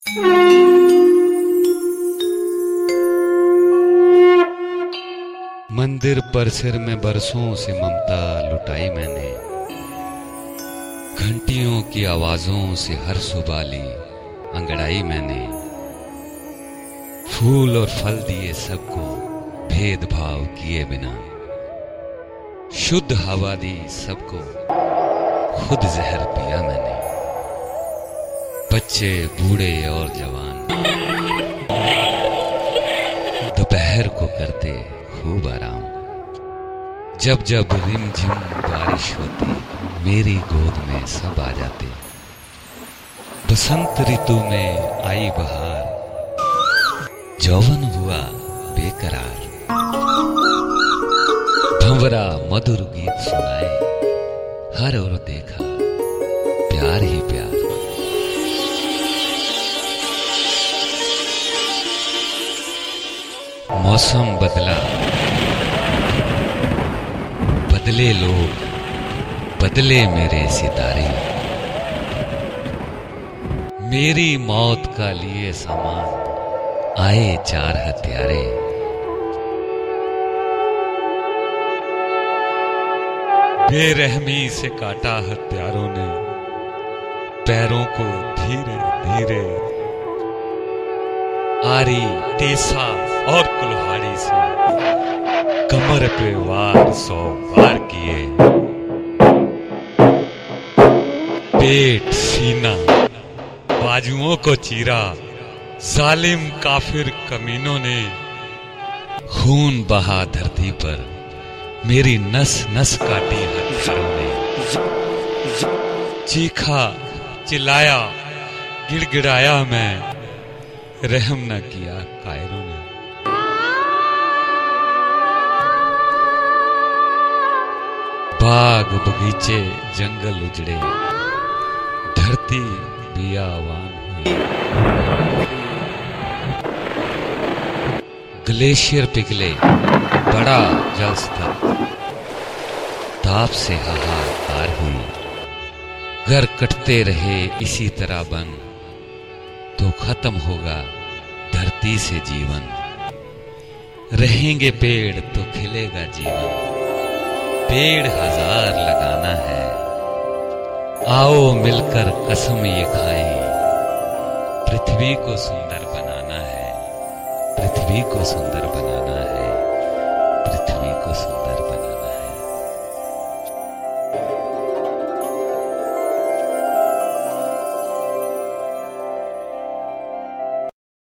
मंदिर परिसर में बरसों से ममता लुटाई मैंने, घंटियों की आवाजों से हर सुबह ली अंगड़ाई मैंने। फूल और फल दिए सबको भेदभाव किए बिना, शुद्ध हवा दी सबको खुद जहर पिया मैंने। बच्चे बूढ़े और जवान दोपहर को करते खूब आराम। जब जब रिमझिम बारिश होती मेरी गोद में सब आ जाते। बसंत ऋतु में आई बहार, यौवन हुआ बेकरार। भंवरा मधुर गीत सुनाए, हर ओर देखा प्यार ही प्यार। मौसम बदला, बदले लोग, बदले मेरे सितारे। मेरी मौत का लिए सामान आए चार हत्यारे। बेरहमी से काटा हत्यारों ने पैरों को धीरे धीरे। आरी तेसा और कुल्हाड़ी से कमर पे वार 100 वार किए। पेट सीना बाजुओं को चीरा, जालिम काफिर कमीनों ने। खून बहा धरती पर, मेरी नस नस काटी हत्यारों ने। चीखा चिल्लाया गिड़गिड़ाया मैं, रहम न किया कायरों ने। बाग बगीचे जंगल उजड़े, धरती बियावान हुई। ग्लेशियर पिघले, बड़ा जल स्तर, ताप से हाहाकार हुई। घर कटते रहे इसी तरह बन, तो खत्म होगा धरती से जीवन। रहेंगे पेड़ तो खिलेगा जीवन, पेड़ 1000 लगाना है। आओ मिलकर कसम ये खाएं, पृथ्वी को सुंदर बनाना है। पृथ्वी को सुंदर बनाना है, पृथ्वी को सुंदर बनाना है।